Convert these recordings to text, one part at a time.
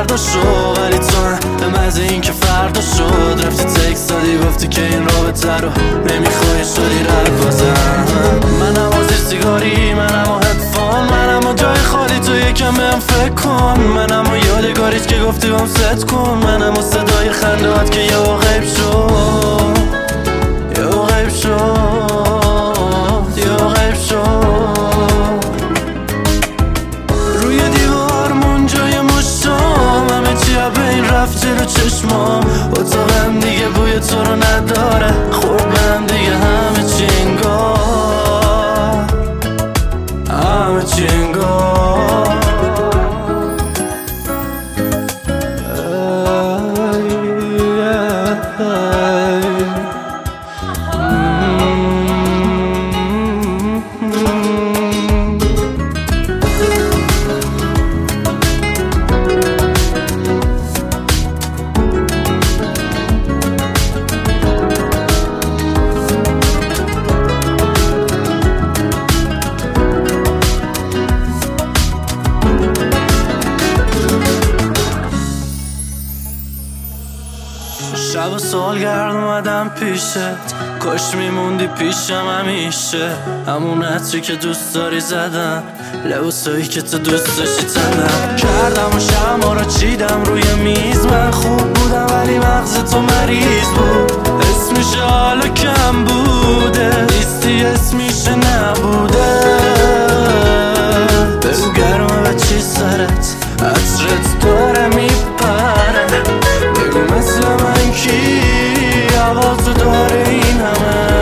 فردا شو، ولی تو هم به مزه این که فردا شد. رفتی تکس دادی گفتی که این رابطه رو نمیخوای، شدی رد بازم. منم و زیر سیگاری، منم و هدفون، منم و جای خالی، تو یکم بهم فکر کن. منم و یادگاریت که گفتی بهم ست کن، منم و صدای خندهات که یهو غیب شد، یهو غیب شد، یهو غیب شد. روی دیوارمون جای مشتام، همه چی بین رفت جلو چشمام. اتاقم دیگه بوی تو رو نداره، خوردم دیگه همه چی انگار، همه چی انگار. شب و سالگرد اومدم پیشت، کاش میموندی پیشم همیشه. همون عطری که دوست داری زدم، لباسایی که تو دوست داشتی تنم کردم و شمع رو چیدم روی میز. من خوب بودم ولی مغز تو مریض بود. اسمش حالا کم بوده، نیستی اسمش نبوده. بگو گرمه و چی سرت، عطرت داره میپره. بگو مثل من کی آوازو داره این همه.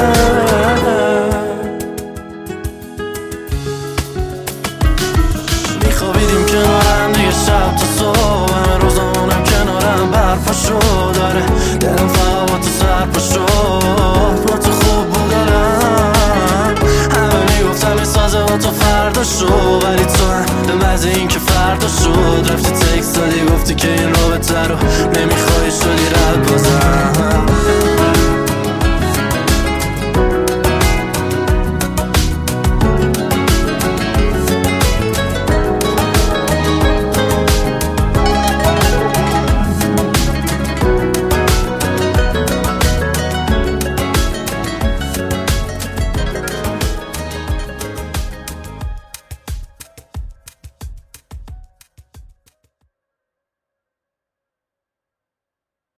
میخوابیدیم کنارم دیگه شب تا صبح، همه روزامونم کنارم برپا شد. داره دلم فقط با تو سرپا شد، با تو خوب بود دارم. همه میگفتم این سازه با تو فردا شد، ولی تو هم به مزه این که فردا شد. رفتی تکس دادی گفتی که این رابطه رو نمیخوای، شدی رد بازم.